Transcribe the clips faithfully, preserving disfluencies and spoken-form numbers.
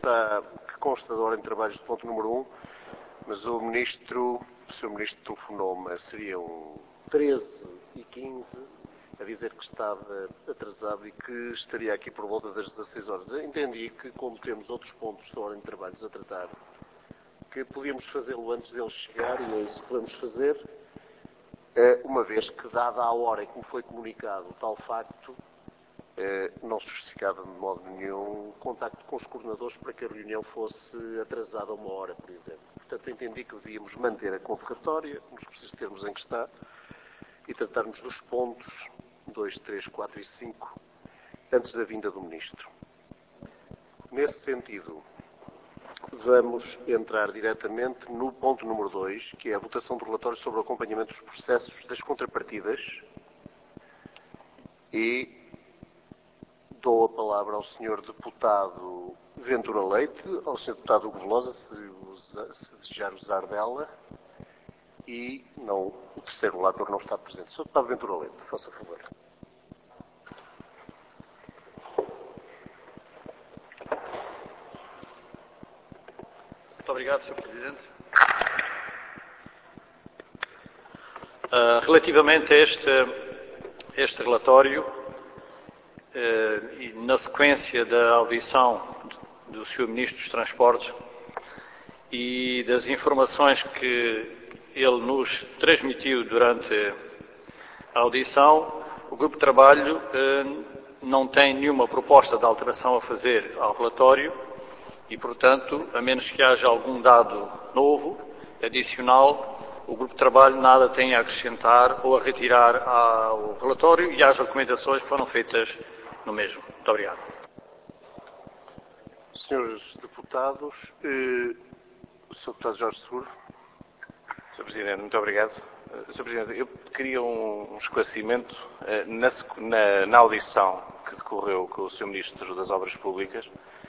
está, que consta da ordem de trabalhos do ponto número um, mas o Ministro, o senhor Ministro telefonou-me, seriam treze e quinze, a dizer que estava atrasado e que estaria aqui por volta das dezasseis horas. Eu entendi que, como temos outros pontos da ordem de trabalhos a tratar, que podíamos fazê-lo antes dele chegar, e é isso que vamos fazer, uma vez que, dada a hora em que me foi comunicado o tal facto, não se justificava de modo nenhum contacto com os coordenadores para que a reunião fosse atrasada uma hora, por exemplo. Portanto, entendi que devíamos manter a convocatória, nos precisos termos em que está, e tratarmos dos pontos dois, três, quatro e cinco antes da vinda do Ministro. Nesse sentido, vamos entrar diretamente no ponto número dois, que é a votação do relatório sobre o acompanhamento dos processos das contrapartidas, e dou a palavra ao senhor Deputado Ventura Leite, ao senhor Deputado Hugo Velosa, se, usa, se desejar usar dela, e não, o terceiro relator não está presente. senhor Deputado Ventura Leite, faça favor. Muito obrigado, senhor Presidente. Uh, relativamente a este, este relatório, uh, e na sequência da audição do senhor Ministro dos Transportes e das informações que ele nos transmitiu durante a audição, o Grupo de Trabalho uh, não tem nenhuma proposta de alteração a fazer ao relatório e, portanto, a menos que haja algum dado novo, adicional, o Grupo de Trabalho nada tem a acrescentar ou a retirar ao relatório e às recomendações que foram feitas no mesmo. Muito obrigado. Senhores Deputados, eh, o senhor Deputado Jorge Seguro. senhor Presidente, muito obrigado. senhor Presidente, eu queria um, um esclarecimento eh, na, na, na audição que decorreu com o senhor Ministro das Obras Públicas.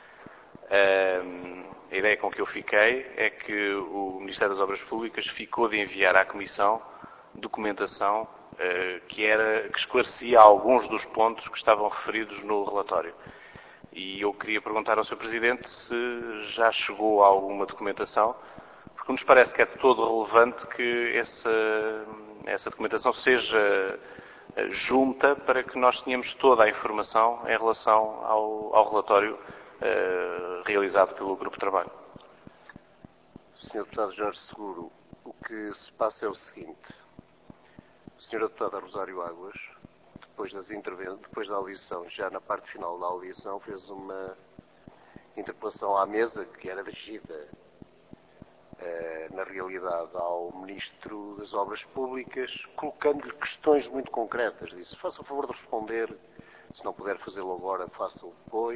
Uh, a ideia com que eu fiquei é que o Ministério das Obras Públicas ficou de enviar à Comissão documentação uh, que, era, que esclarecia alguns dos pontos que estavam referidos no relatório. E eu queria perguntar ao senhor Presidente se já chegou a alguma documentação, porque nos parece que é de todo relevante que essa, essa documentação seja junta para que nós tenhamos toda a informação em relação ao, ao relatório Uh, realizado pelo Grupo de Trabalho. senhor Deputado Jorge Seguro, o que se passa é o seguinte. A senhora Deputada Rosário Águas, depois, das interven- depois da audição, já na parte final da audição, fez uma interpelação à mesa que era dirigida, uh, na realidade, ao Ministro das Obras Públicas, colocando-lhe questões muito concretas. Disse, faça o favor de responder, se não puder fazê-lo agora, faça-o depois.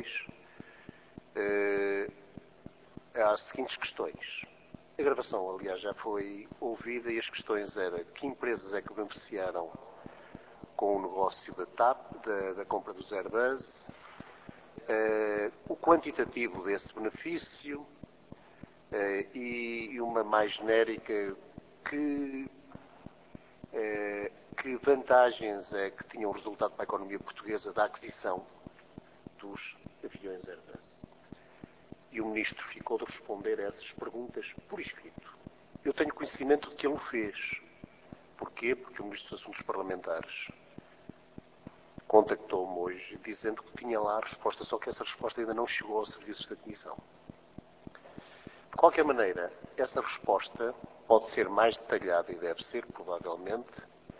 Uh, às seguintes questões. A gravação, aliás, já foi ouvida e as questões eram que empresas é que beneficiaram com o negócio da T A P, da, da compra dos Airbus, uh, o quantitativo desse benefício uh, e, e uma mais genérica que, uh, que vantagens é que tinham resultado para a economia portuguesa da aquisição dos aviões Airbus. E o Ministro ficou de responder a essas perguntas por escrito. Eu tenho conhecimento de que ele o fez. Porquê? Porque o Ministro dos Assuntos Parlamentares contactou-me hoje dizendo que tinha lá a resposta, só que essa resposta ainda não chegou aos serviços da Comissão. De qualquer maneira, essa resposta pode ser mais detalhada e deve ser, provavelmente,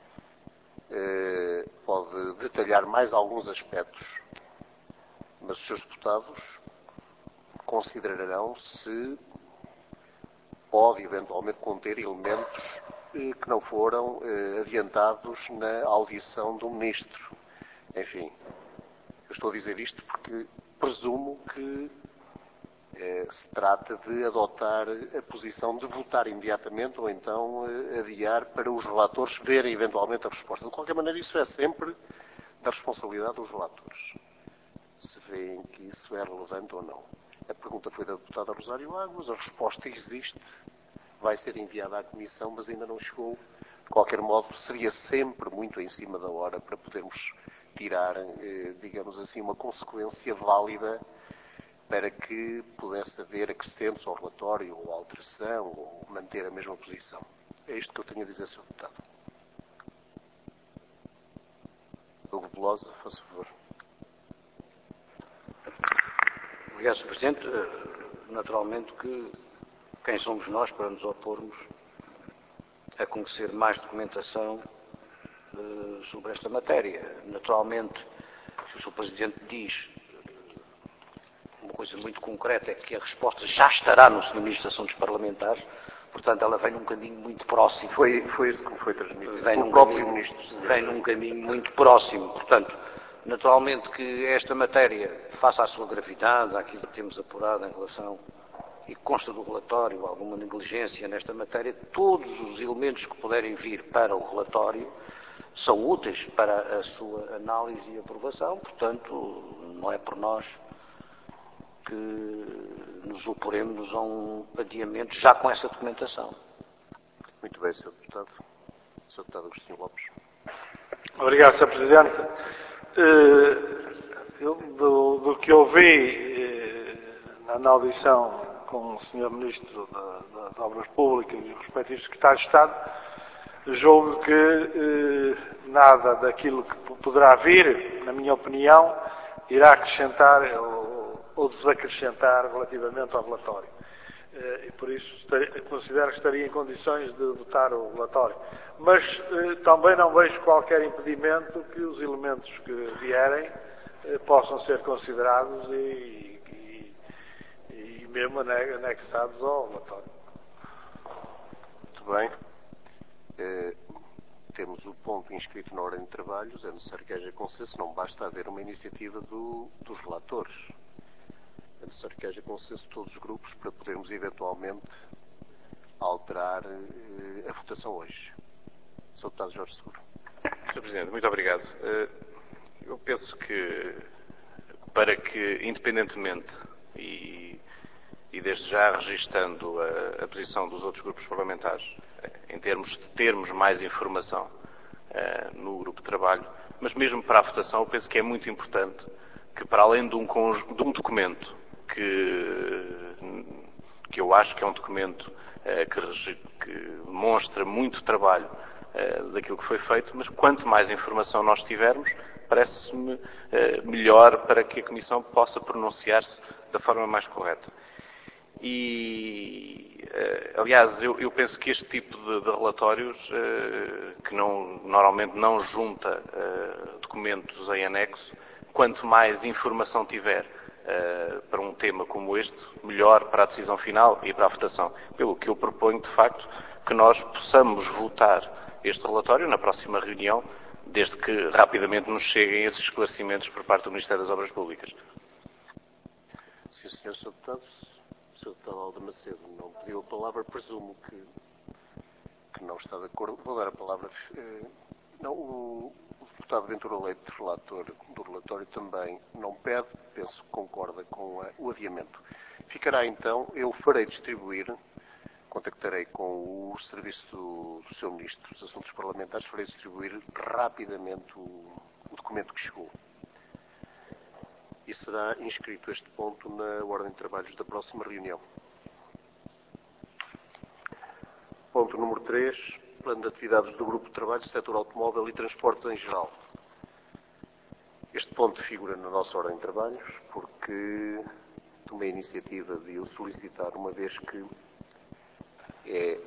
eh, pode detalhar mais alguns aspectos, mas os seus deputados considerarão se pode eventualmente conter elementos eh, que não foram eh, adiantados na audição do Ministro. Enfim, eu estou a dizer isto porque presumo que eh, se trata de adotar a posição de votar imediatamente ou então eh, adiar para os relatores verem eventualmente a resposta. De qualquer maneira, isso é sempre da responsabilidade dos relatores, se veem que isso é relevante ou não. A pergunta foi da deputada Rosário Águas, a resposta existe, vai ser enviada à Comissão, mas ainda não chegou. De qualquer modo, seria sempre muito em cima da hora para podermos tirar, eh, digamos assim, uma consequência válida para que pudesse haver acrescentos ao relatório, ou alteração, ou manter a mesma posição. É isto que eu tenho a dizer, senhor Deputado. Hugo Velosa, faça favor. Obrigado, senhor Presidente. Naturalmente que quem somos nós para nos opormos a conhecer mais documentação uh, sobre esta matéria. Naturalmente, se o senhor Presidente diz uma coisa muito concreta, é que a resposta já estará no senhor Ministro dos Assuntos Parlamentares, portanto ela vem num caminho muito próximo. Foi, foi isso que me foi transmitido Vem pelo num próprio caminho, Ministro. Vem num caminho muito próximo, portanto, naturalmente que esta matéria, face à sua gravidade, àquilo que temos apurado em relação, e consta do relatório, alguma negligência nesta matéria, todos os elementos que puderem vir para o relatório são úteis para a sua análise e aprovação, portanto, não é por nós que nos oporemos a um adiamento já com essa documentação. Muito bem, senhor Deputado. senhor Deputado Agostinho Lopes. Obrigado, senhor Presidente. Eu, do, do que ouvi na audição com o senhor Ministro da, das Obras Públicas e o respectivo Secretário de Estado, julgo que eh, nada daquilo que poderá vir, na minha opinião, irá acrescentar ou, ou desacrescentar relativamente ao relatório. Eh, e por isso estaria, considero que estaria em condições de votar o relatório. Mas eh, também não vejo qualquer impedimento que os elementos que vierem eh, possam ser considerados e, e, e mesmo anexados ao relatório. Muito bem. Eh, temos o ponto inscrito na ordem de trabalhos, é necessário que haja consenso, não basta haver uma iniciativa do, dos relatores. É necessário que haja consenso de todos os grupos para podermos eventualmente alterar eh, a votação hoje. senhor Deputado Jorge Seguro. senhor Presidente, muito obrigado. Eu penso que, para que, independentemente e, e desde já registando a, a posição dos outros grupos parlamentares, em termos de termos mais informação uh, no grupo de trabalho, mas mesmo para a votação, eu penso que é muito importante que, para além de um, de um documento que, que eu acho que é um documento uh, que, que demonstra muito trabalho uh, daquilo que foi feito, mas quanto mais informação nós tivermos, parece-me uh, melhor para que a Comissão possa pronunciar-se da forma mais correta. E, uh, aliás, eu, eu penso que este tipo de, de relatórios, uh, que não, normalmente não junta uh, documentos em anexo, quanto mais informação tiver uh, para um tema como este, melhor para a decisão final e para a votação. Pelo que eu proponho, de facto, que nós possamos votar este relatório na próxima reunião, desde que rapidamente nos cheguem esses esclarecimentos por parte do Ministério das Obras Públicas. Sim, senhor senhor Deputado. O senhor Deputado Alda Macedo não pediu a palavra, presumo que, que não está de acordo. Vou dar a palavra. Eh, não, o, o Deputado Ventura Leite, relator do relatório, também não pede, penso que concorda com a, o adiamento. Ficará então, eu farei distribuir, contactarei com o serviço do, do senhor Ministro dos Assuntos Parlamentares, farei distribuir rapidamente o, o documento que chegou. E será inscrito este ponto na ordem de trabalhos da próxima reunião. Ponto número três, plano de atividades do Grupo de Trabalho, setor automóvel e transportes em geral. Este ponto figura na nossa ordem de trabalhos porque tomei a iniciativa de o solicitar, uma vez que é,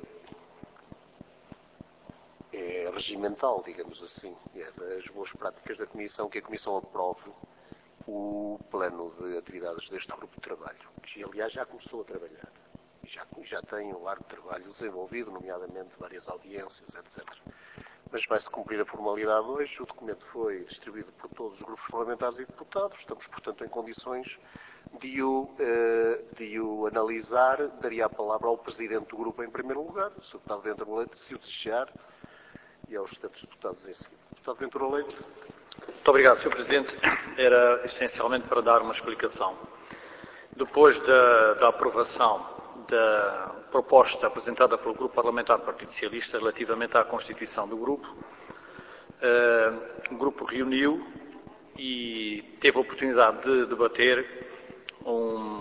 é regimental, digamos assim, é das boas práticas da Comissão, que a Comissão aprove o plano de atividades deste grupo de trabalho, que aliás já começou a trabalhar, e já, já tem um largo trabalho desenvolvido, nomeadamente várias audiências, etcétera. Mas vai-se cumprir a formalidade hoje, o documento foi distribuído por todos os grupos parlamentares e deputados, estamos, portanto, em condições de o, uh, de o analisar. Daria a palavra ao Presidente do Grupo em primeiro lugar, o senhor Deputado Ventura Leite, se o desejar, e aos restantes deputados em seguida. Deputado Ventura Leite. Muito obrigado, senhor Presidente. Era essencialmente para dar uma explicação. Depois da, da aprovação da proposta apresentada pelo Grupo Parlamentar do Partido Socialista relativamente à constituição do grupo, uh, o grupo reuniu e teve a oportunidade de debater um,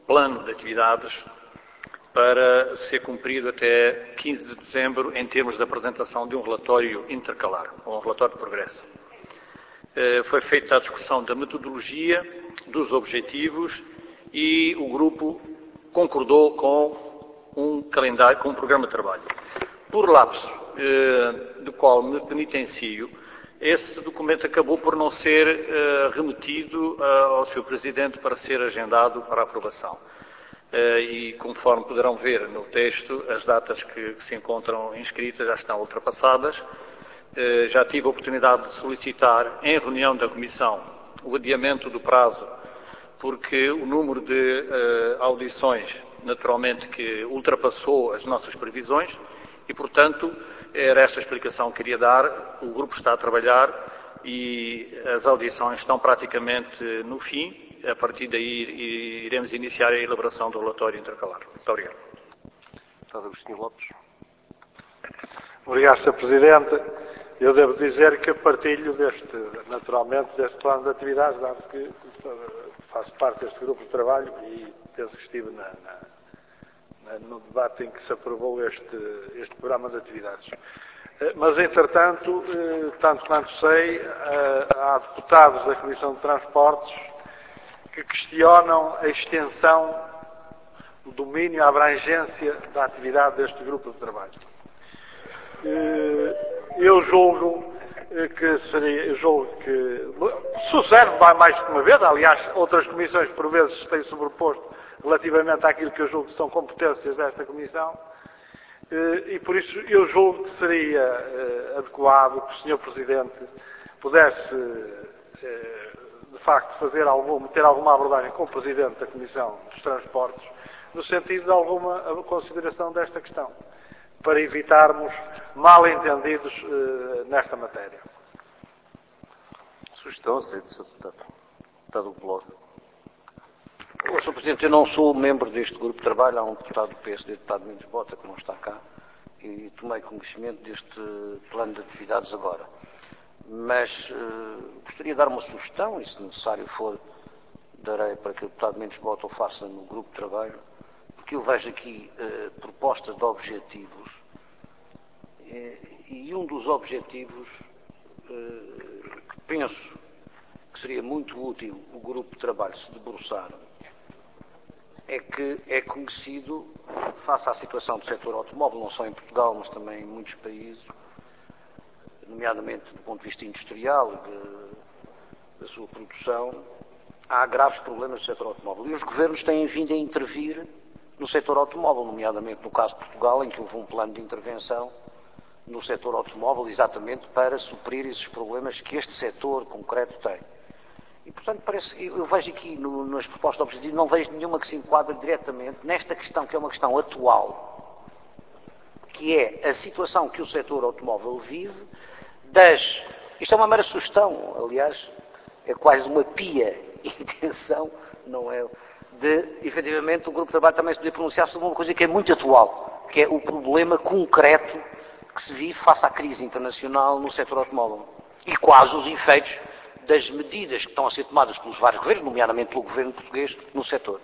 plano de atividades para ser cumprido até quinze de dezembro em termos de apresentação de um relatório intercalar, ou um relatório de progresso. Foi feita a discussão da metodologia, dos objetivos e o grupo concordou com um calendário, com um programa de trabalho. Por lapso, do qual me penitencio, esse documento acabou por não ser remetido ao senhor Presidente para ser agendado para aprovação. E, conforme poderão ver no texto, as datas que, que se encontram inscritas já estão ultrapassadas. Já tive a oportunidade de solicitar, em reunião da Comissão, o adiamento do prazo, porque o número de uh, audições, naturalmente, que ultrapassou as nossas previsões e, portanto, era esta a explicação que queria dar. O grupo está a trabalhar e as audições estão praticamente no fim. A partir daí iremos iniciar a elaboração do relatório intercalar. Muito obrigado. Deputado Agostinho Lopes. Obrigado, senhor Presidente. Eu devo dizer que partilho deste, naturalmente, deste plano de atividades, dado que faço parte deste grupo de trabalho e penso que estive na, na, no debate em que se aprovou este, este programa de atividades. Mas, entretanto, tanto quanto sei, há deputados da Comissão de Transportes que questionam a extensão, o domínio, a abrangência da atividade deste grupo de trabalho. Eu julgo que seria, eu julgo que sucede mais de uma vez, aliás, outras comissões por vezes têm sobreposto relativamente àquilo que eu julgo que são competências desta comissão, e por isso eu julgo que seria adequado que o senhor Presidente pudesse de facto fazer algum, ter alguma abordagem com o Presidente da Comissão dos Transportes no sentido de alguma consideração desta questão, para evitarmos mal-entendidos uh, nesta matéria. Sugestão aceita, senhor Deputado. Deputado Veloso. senhor Presidente, eu não sou membro deste grupo de trabalho, há um deputado do P S D, deputado Mendes Bota, que não está cá, e tomei conhecimento deste plano de atividades agora. Mas uh, gostaria de dar uma sugestão, e se necessário for, darei para que o deputado Mendes Bota o faça no grupo de trabalho, porque eu vejo aqui uh, propostas de objetivos, uh, e um dos objetivos uh, que penso que seria muito útil o grupo de trabalho se debruçar é que é conhecido, face à situação do setor automóvel, não só em Portugal, mas também em muitos países, nomeadamente do ponto de vista industrial e de, da sua produção, há graves problemas no setor automóvel. E os governos têm vindo a intervir no setor automóvel, nomeadamente no caso de Portugal, em que houve um plano de intervenção no setor automóvel, exatamente para suprir esses problemas que este setor concreto tem. E, portanto, parece, eu vejo aqui no, nas propostas de objetivos, não vejo nenhuma que se enquadre diretamente nesta questão, que é uma questão atual, que é a situação que o setor automóvel vive, das... Isto é uma mera sugestão, aliás, é quase uma pia intenção, não é? De, efetivamente, o grupo de trabalho também se poder pronunciar sobre uma coisa que é muito atual, que é o problema concreto que se vive face à crise internacional no setor automóvel. E quais os efeitos das medidas que estão a ser tomadas pelos vários governos, nomeadamente pelo governo português, no setor.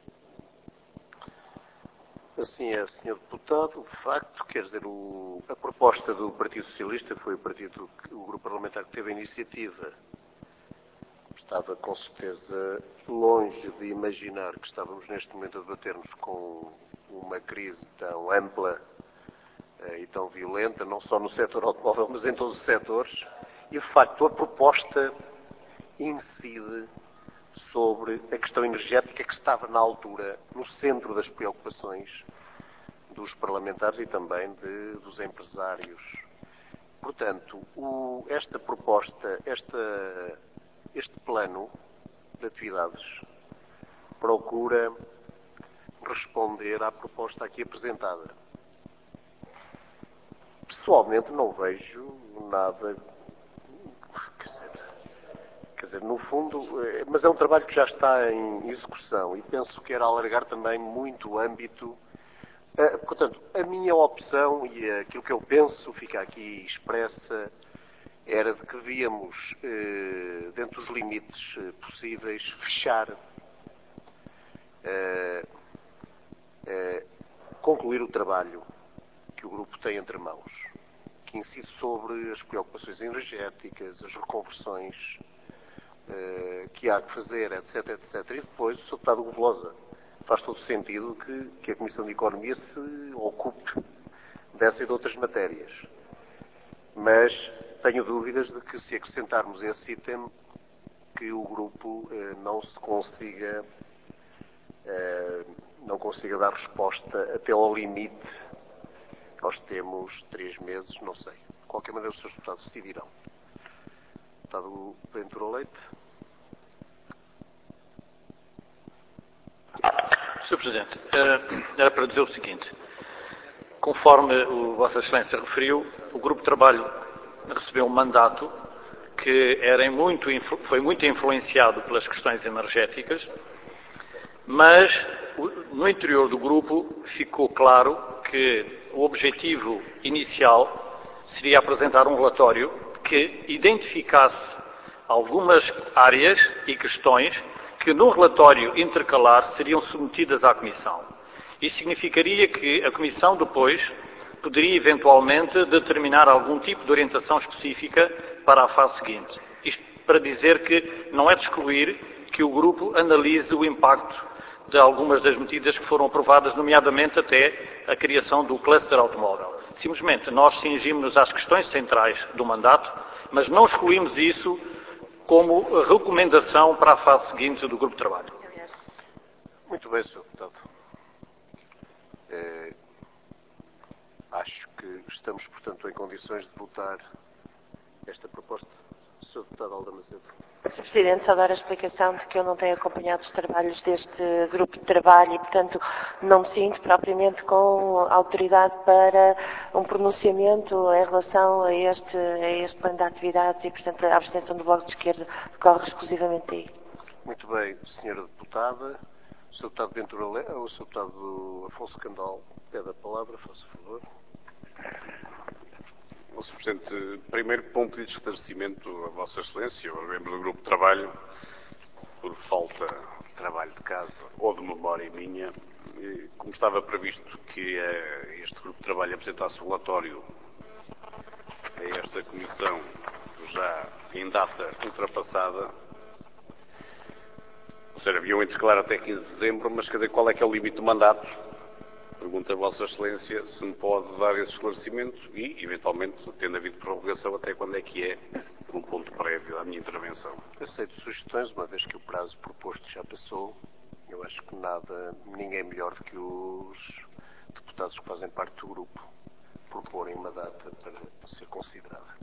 Assim é, senhor Deputado, de facto, quer dizer, o, a proposta do Partido Socialista, que foi o partido, o grupo parlamentar que teve a iniciativa, estava com certeza longe de imaginar que estávamos neste momento a debater-nos com uma crise tão ampla eh, e tão violenta, não só no setor automóvel, mas em todos os setores, e de facto a proposta incide sobre a questão energética que estava na altura no centro das preocupações dos parlamentares e também de, dos empresários. Portanto, o, esta proposta, esta, este plano de atividades procura responder à proposta aqui apresentada. Pessoalmente não vejo nada, quer dizer, quer dizer, no fundo, mas é um trabalho que já está em execução e penso que era alargar também muito o âmbito. Portanto, a minha opção e aquilo que eu penso, fica aqui expressa, era de que devíamos, dentro dos limites possíveis, fechar uh, uh, concluir o trabalho que o grupo tem entre mãos, que incide sobre as preocupações energéticas, as reconversões uh, que há que fazer, etc, etcétera. E depois, o senhor Deputado Govelosa, faz todo sentido que, que a Comissão de Economia se ocupe dessa e de outras matérias. Mas tenho dúvidas de que, se acrescentarmos esse item, que o grupo eh, não se consiga eh, não consiga dar resposta até ao limite. Nós temos três meses, não sei. De qualquer maneira, os senhores deputados decidirão. Deputado Ventura Leite. senhor Presidente, era para dizer o seguinte. Conforme o Vossa Excelência referiu, o Grupo de Trabalho recebeu um mandato que era muito, foi muito influenciado pelas questões energéticas, mas no interior do grupo ficou claro que o objetivo inicial seria apresentar um relatório que identificasse algumas áreas e questões que no relatório intercalar seriam submetidas à Comissão. Isso significaria que a Comissão depois poderia eventualmente determinar algum tipo de orientação específica para a fase seguinte. Isto para dizer que não é de excluir que o grupo analise o impacto de algumas das medidas que foram aprovadas, nomeadamente até a criação do cluster automóvel. Simplesmente nós cingimos-nos às questões centrais do mandato, mas não excluímos isso como recomendação para a fase seguinte do grupo de trabalho. Muito bem, senhor Deputado. É, acho que estamos, portanto, em condições de votar esta proposta. senhor Deputado Alda Macedo. senhor Presidente, só dar a explicação de que eu não tenho acompanhado os trabalhos deste grupo de trabalho e, portanto, não me sinto propriamente com autoridade para um pronunciamento em relação a este, a este plano de atividades e, portanto, a abstenção do Bloco de Esquerda decorre exclusivamente daí. Muito bem, senhora Deputada. O senhor Deputado Ventura Leite, ou o senhor Deputado Afonso Candal, pede a palavra, faça favor. senhor Presidente, primeiro, para um pedido de esclarecimento a Vossa Excelência, aos membros do Grupo de Trabalho, por falta de trabalho de casa ou de memória minha, como estava previsto que este Grupo de Trabalho apresentasse o relatório a esta Comissão já em data ultrapassada, ou seja, havia um intercalar até quinze de dezembro, mas quer dizer, qual é que é o limite do mandato? Pergunto a Vossa Excelência se me pode dar esse esclarecimento e, eventualmente, tendo havido prorrogação, até quando é que é, por um ponto prévio à minha intervenção. Aceito sugestões, uma vez que o prazo proposto já passou. Eu acho que nada, ninguém melhor do que os deputados que fazem parte do grupo proporem uma data para ser considerada.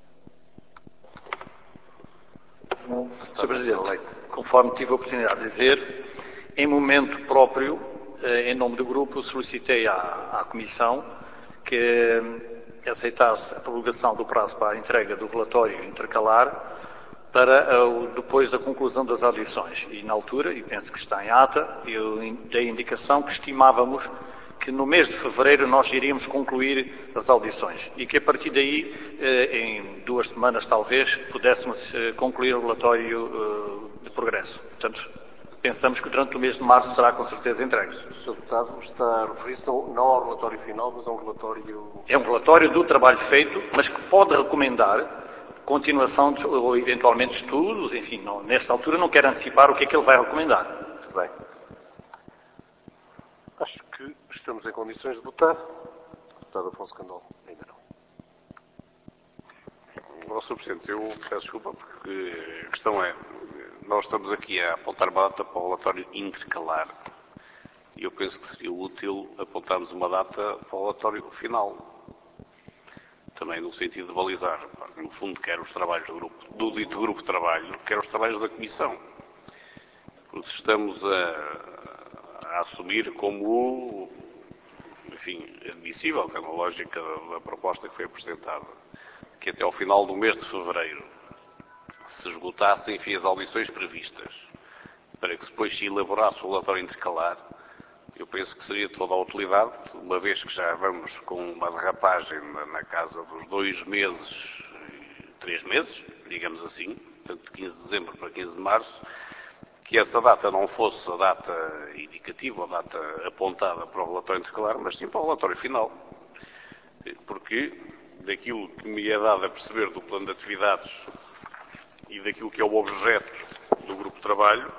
senhor Presidente, conforme tive a oportunidade de dizer, em momento próprio, em nome do grupo, solicitei à, à Comissão que aceitasse a prorrogação do prazo para a entrega do relatório intercalar para uh, depois da conclusão das audições. E na altura, e penso que está em ata, eu dei a indicação que estimávamos que no mês de fevereiro nós iríamos concluir as audições e que a partir daí, uh, em duas semanas talvez, pudéssemos uh, concluir o relatório uh, de progresso. Portanto, pensamos que durante o mês de março será com certeza entregue. O senhor Deputado está a referir-se não ao relatório final, mas a um relatório... É um relatório do trabalho feito, mas que pode recomendar continuação de, ou eventualmente estudos, enfim, não, nesta altura não quero antecipar o que é que ele vai recomendar. Muito bem. Acho que estamos em condições de votar. Deputado Afonso Candal, ainda não. Bom, senhor Presidente, eu peço desculpa porque a questão é, nós estamos aqui a apontar uma data para o relatório intercalar e eu penso que seria útil apontarmos uma data para o relatório final, também no sentido de balizar, no fundo, quer os trabalhos do, grupo, do dito grupo de trabalho, quer os trabalhos da Comissão, porque estamos a, a assumir como, enfim, admissível, que é na lógica da, da proposta que foi apresentada, que até ao final do mês de fevereiro se esgotassem, enfim, as audições previstas, para que depois se elaborasse o relatório intercalar, eu penso que seria de toda a utilidade, uma vez que já vamos com uma derrapagem na, na casa dos dois meses, três meses, digamos assim, portanto de quinze de dezembro para quinze de março, que essa data não fosse a data indicativa, a data apontada para o relatório intercalar, mas sim para o relatório final. Porque daquilo que me é dado a perceber do plano de atividades e daquilo que é o objeto do grupo de trabalho,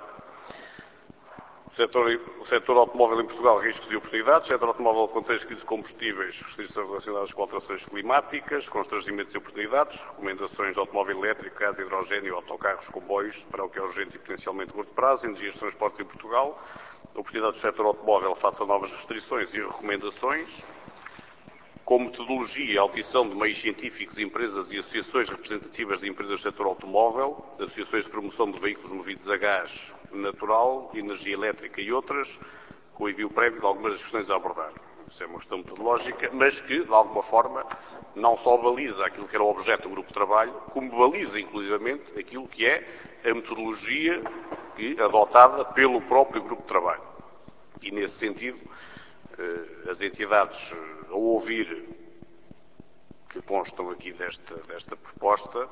o setor, o setor automóvel em Portugal, riscos e oportunidades, o setor automóvel contexto de combustíveis, restrições relacionadas com alterações climáticas, constrangimentos e oportunidades, recomendações de automóvel elétrico, gás, hidrogênio, autocarros, comboios, para o que é urgente e potencialmente curto prazo, energias de transportes em Portugal, oportunidades do setor automóvel face a novas restrições e recomendações, com metodologia e audição de meios científicos, empresas e associações representativas de empresas do setor automóvel, associações de promoção de veículos movidos a gás natural, energia elétrica e outras, com o envio prévio de algumas das questões a abordar. Isso é uma questão metodológica, mas que, de alguma forma, não só baliza aquilo que era o objeto do grupo de trabalho, como baliza, inclusivamente, aquilo que é a metodologia adotada pelo próprio grupo de trabalho. E, nesse sentido, as entidades, ao ouvir que constam aqui desta, desta proposta,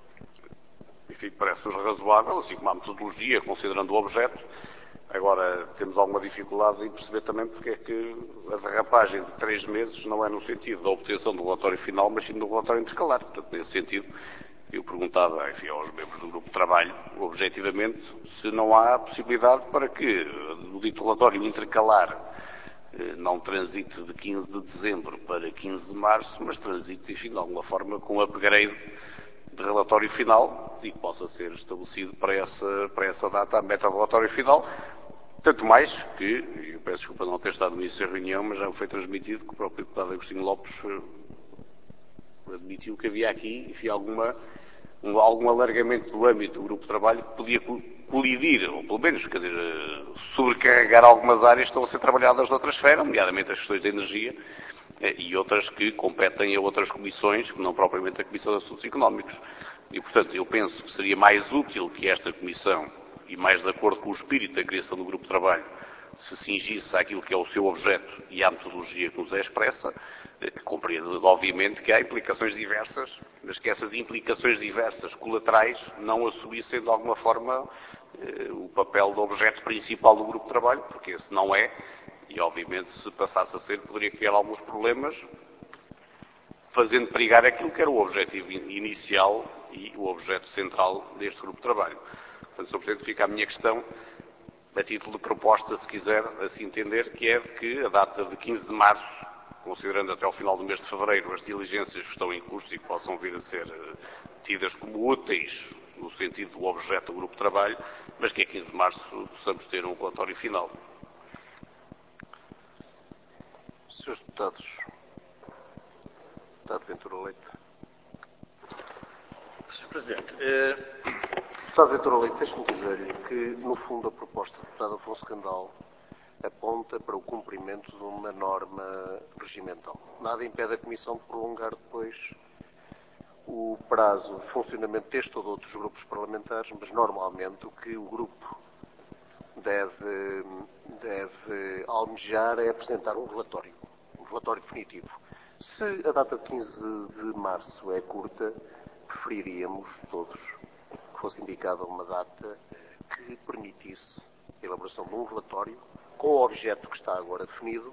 enfim, parece-nos razoável, assim como a metodologia, considerando o objeto. Agora, temos alguma dificuldade em perceber também porque é que a derrapagem de três meses não é no sentido da obtenção do relatório final, mas sim do relatório intercalar. Portanto, nesse sentido, eu perguntava, enfim, aos membros do grupo de trabalho, objetivamente, se não há possibilidade para que o dito relatório intercalar não transite de quinze de dezembro para quinze de março, mas transite, enfim, de alguma forma, com um upgrade de relatório final e que possa ser estabelecido para essa, para essa data a meta relatório final. Tanto mais que, e eu peço desculpa não ter estado no início da reunião, mas já foi transmitido que o próprio deputado Agostinho Lopes admitiu que havia aqui, enfim, alguma, um, algum alargamento do âmbito do grupo de trabalho que podia colidir, ou pelo menos, quer dizer, sobrecarregar algumas áreas que estão a ser trabalhadas noutra esfera, nomeadamente as questões de energia e outras que competem a outras comissões, que não propriamente a Comissão de Assuntos Económicos. E, portanto, eu penso que seria mais útil que esta comissão, e mais de acordo com o espírito da criação do grupo de trabalho, se cingisse àquilo que é o seu objeto e à metodologia que nos é expressa, compreendo, obviamente, que há implicações diversas, mas que essas implicações diversas colaterais não assumissem de alguma forma o papel do objeto principal do grupo de trabalho, porque esse não é, e obviamente se passasse a ser, poderia criar alguns problemas, fazendo perigar aquilo que era o objetivo inicial e o objeto central deste grupo de trabalho. Portanto, Senhor Presidente, fica a minha questão, a título de proposta, se quiser assim entender, que é de que a data de quinze de março, considerando até ao final do mês de fevereiro as diligências que estão em curso e que possam vir a ser tidas como úteis no sentido do objeto do grupo de trabalho, mas que a quinze de março possamos ter um relatório final. senhores Deputados, Deputado Ventura Leite. senhor Presidente, eh... Deputado Ventura Leite, deixe-me dizer-lhe que, no fundo, a proposta do Deputado Afonso Candal aponta para o cumprimento de uma norma regimental. Nada impede a Comissão de prolongar depois o prazo de funcionamento deste ou de outros grupos parlamentares, mas normalmente o que o grupo deve, deve almejar é apresentar um relatório, um relatório definitivo. Se a data de quinze de março é curta, preferiríamos todos que fosse indicada uma data que permitisse a elaboração de um relatório com o objeto que está agora definido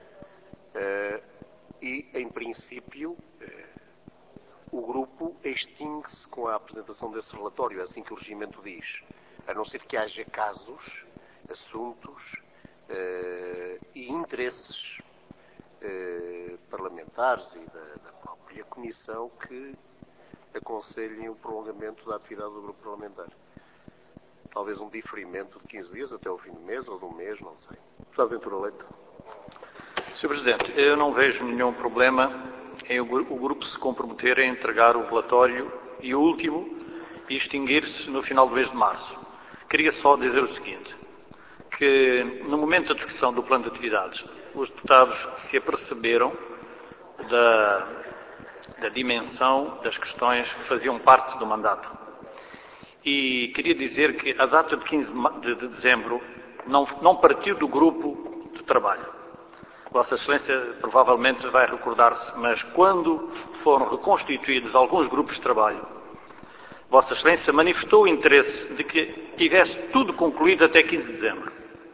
e, em princípio, o grupo extingue-se com a apresentação desse relatório, é assim que o regimento diz, a não ser que haja casos, assuntos uh, e interesses uh, parlamentares e da, da própria Comissão que aconselhem o prolongamento da atividade do grupo parlamentar. Talvez um diferimento de quinze dias até o fim do mês ou de um mês, não sei. Deputado Ventura Leite. senhor Presidente, eu não vejo nenhum problema em o grupo se comprometer a entregar o relatório e o último e extinguir-se no final do mês de março. Queria só dizer o seguinte, que no momento da discussão do plano de atividades, os deputados se aperceberam da, da dimensão das questões que faziam parte do mandato. E queria dizer que a data de quinze de dezembro não, não partiu do grupo de trabalho. Vossa Excelência provavelmente vai recordar-se, mas quando foram reconstituídos alguns grupos de trabalho, Vossa Excelência manifestou o interesse de que tivesse tudo concluído até quinze de dezembro.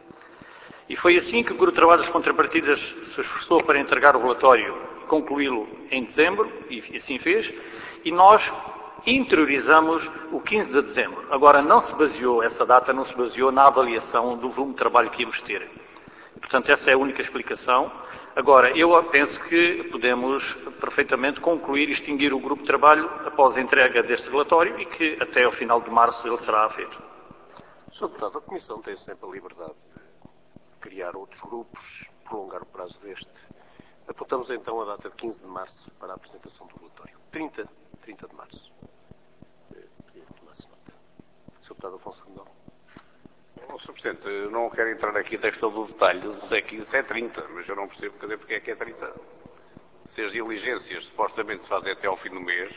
E foi assim que o Grupo de Trabalho das Contrapartidas se esforçou para entregar o relatório e concluí-lo em dezembro, e assim fez, e nós interiorizamos o quinze de dezembro. Agora, não se baseou, essa data não se baseou na avaliação do volume de trabalho que íamos ter. Portanto, essa é a única explicação. Agora, eu penso que podemos perfeitamente concluir e extinguir o grupo de trabalho após a entrega deste relatório e que até ao final de março ele será feito. senhor Deputado, a Comissão tem sempre a liberdade de criar outros grupos, prolongar o prazo deste. Apontamos então a data de quinze de março para a apresentação do relatório. trinta, trinta de março. senhor Deputado Afonso Rendão. senhor Presidente, eu não quero entrar aqui na questão do detalhe, se é quinze, se é trinta, mas eu não percebo quer dizer, porque é que é trinta. Se as diligências supostamente se fazem até ao fim do mês,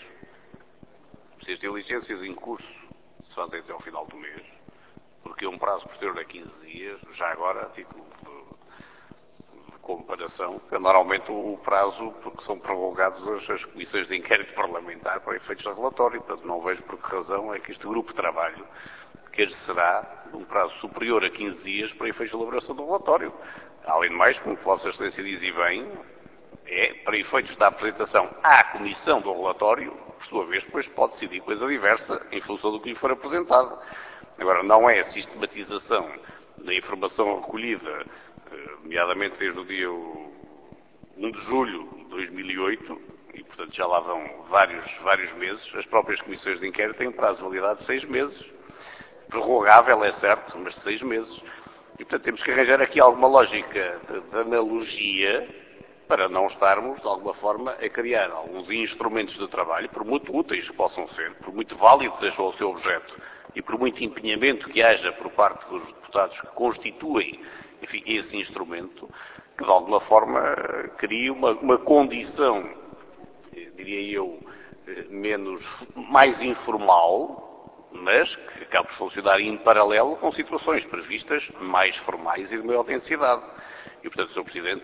se as diligências em curso se fazem até ao final do mês, porque um prazo posterior a quinze dias, já agora, a título de, de comparação, é normalmente o prazo, porque são prolongados as, as comissões de inquérito parlamentar para efeitos de relatório, portanto não vejo por que razão é que este grupo de trabalho que será um prazo superior a quinze dias para efeitos de elaboração do relatório. Além de mais, como Vossa Excelência diz e bem, é para efeitos da apresentação à Comissão do relatório, por sua vez, depois pode decidir coisa diversa em função do que lhe for apresentado. Agora, não é a sistematização da informação recolhida, nomeadamente desde o dia um de julho de dois mil e oito, e portanto já lá vão vários, vários meses, as próprias comissões de inquérito têm um prazo de validade de seis meses. Prorrogável, é certo, mas de seis meses. E, portanto, temos que arranjar aqui alguma lógica de, de analogia para não estarmos, de alguma forma, a criar alguns instrumentos de trabalho, por muito úteis que possam ser, por muito válidos seja o seu objeto e por muito empenhamento que haja por parte dos deputados que constituem, enfim, esse instrumento, que, de alguma forma, crie uma, uma condição, diria eu, menos, mais informal, mas que acaba por funcionar em paralelo com situações previstas mais formais e de maior densidade. E, portanto, senhor Presidente,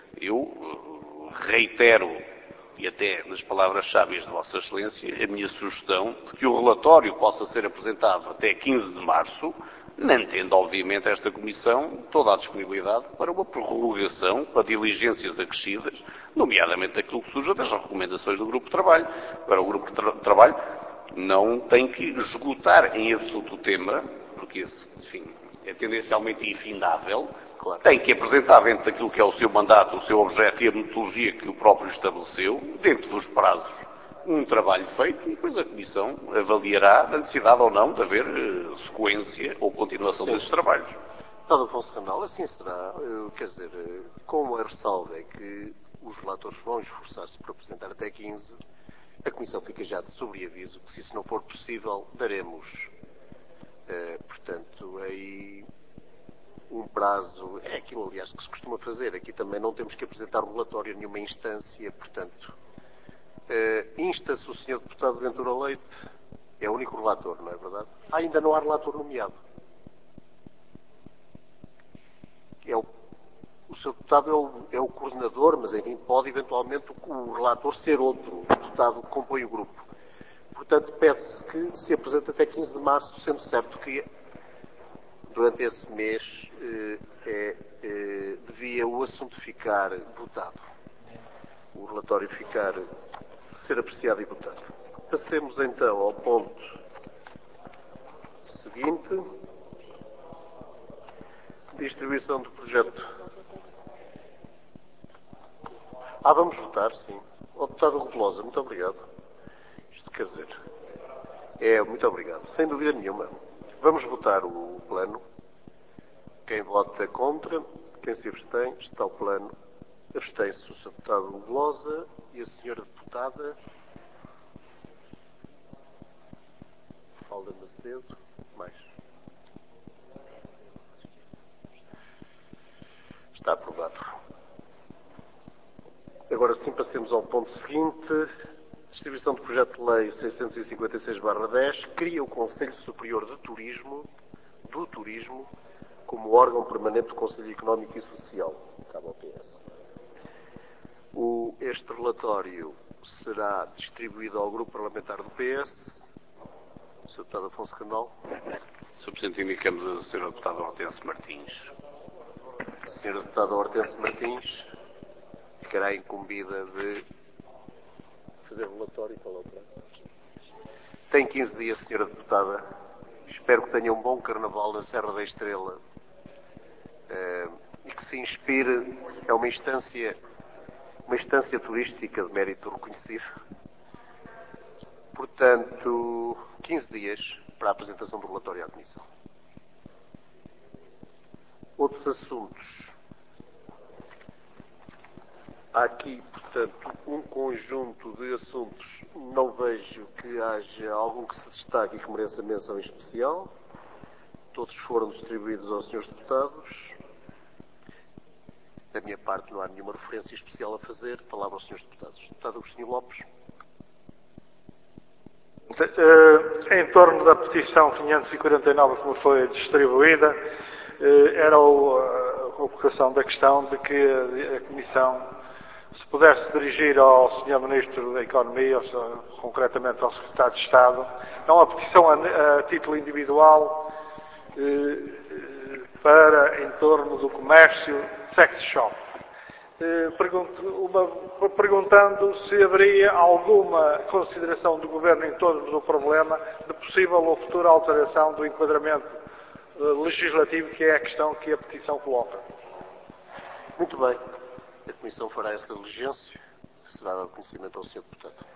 eu reitero, e até nas palavras sábias de Vossa Excelência, a minha sugestão de que o relatório possa ser apresentado até quinze de março, mantendo, obviamente, esta Comissão toda a disponibilidade para uma prorrogação, para diligências acrescidas, nomeadamente aquilo que surja das recomendações do Grupo de Trabalho. Agora, o Grupo de tra- Trabalho não tem que esgotar em absoluto o tema, porque esse, enfim, é tendencialmente infindável, claro. Tem que apresentar dentro daquilo que é o seu mandato, o seu objeto e a metodologia que o próprio estabeleceu, dentro dos prazos, um trabalho feito, e depois a Comissão avaliará a necessidade ou não de haver uh, sequência ou continuação Sim. desses trabalhos. Deputado Afonso Rendão, assim será, uh, quer dizer, uh, com a ressalva é que os relatores vão esforçar-se para apresentar até quinze, a Comissão fica já de sobreaviso que, se isso não for possível, daremos, uh, portanto, aí um prazo, é aquilo, aliás, que se costuma fazer. Aqui também não temos que apresentar um relatório a nenhuma instância, portanto, uh, insta-se o senhor Deputado Ventura Leite, é o único relator, não é verdade? Ah, ainda não há relator nomeado. É o O senhor Deputado é o, é o coordenador, mas enfim, pode eventualmente o, o relator ser outro, o deputado que compõe o grupo. Portanto, pede-se que se apresente até quinze de março, sendo certo que durante esse mês eh, é, eh, devia o assunto ficar votado. O relatório ficar, ser apreciado e votado. Passemos então ao ponto seguinte. Distribuição do projeto. Ah, vamos votar, sim. O deputado Regulosa, muito obrigado. Isto quer dizer... É, muito obrigado. Sem dúvida nenhuma. Vamos votar o plano. Quem vota contra, quem se abstém, está o plano. Abstém-se o senhor Deputado Regulosa e a senhora Deputada... Falda Macedo. Mais. Está aprovado. Agora sim, passemos ao ponto seguinte. Distribuição do projeto de lei seiscentos e cinquenta e seis barra dez, cria o Conselho Superior de Turismo, do Turismo, como órgão permanente do Conselho Económico e Social. Cabe ao P S. O, este relatório será distribuído ao Grupo Parlamentar do P S senhor Deputado Afonso Candal. senhor Presidente, indicamos a senhora Deputada Hortense Martins. senhora Deputada Hortense Martins ficará incumbida de fazer relatório. Qual é o prazo? Tem quinze dias, senhora Deputada. Espero que tenha um bom carnaval na Serra da Estrela uh, e que se inspire. É uma instância, uma instância turística de mérito reconhecido. Portanto, quinze dias para a apresentação do relatório à Comissão. Outros assuntos. Há aqui, portanto, um conjunto de assuntos. Não vejo que haja algum que se destaque e que mereça menção em especial. Todos foram distribuídos aos senhores deputados. Da minha parte não há nenhuma referência especial a fazer. Palavra aos senhores deputados. Deputado Agostinho Lopes. Em torno da petição quinhentos e quarenta e nove, como foi distribuída, era a colocação da questão de que a Comissão se pudesse dirigir ao senhor Ministro da Economia, ou concretamente ao Secretário de Estado, não a petição a, a título individual para em torno do comércio sex shop. Pergunto, uma, perguntando se haveria alguma consideração do Governo em torno do problema de possível ou futura alteração do enquadramento legislativo, que é a questão que a petição coloca. Muito bem. A Comissão fará essa diligência. Será dado conhecimento ao senhor Deputado.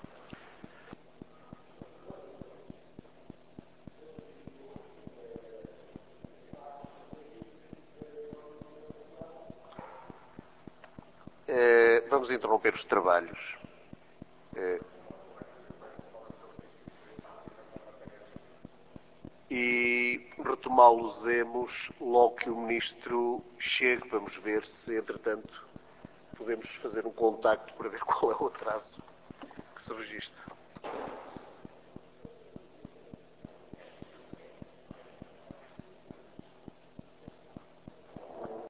Eh, vamos interromper os trabalhos. Eh, e retomá-los-emos logo que o Ministro chegue. Vamos ver se, entretanto, podemos fazer um contacto para ver qual é o atraso que se registra.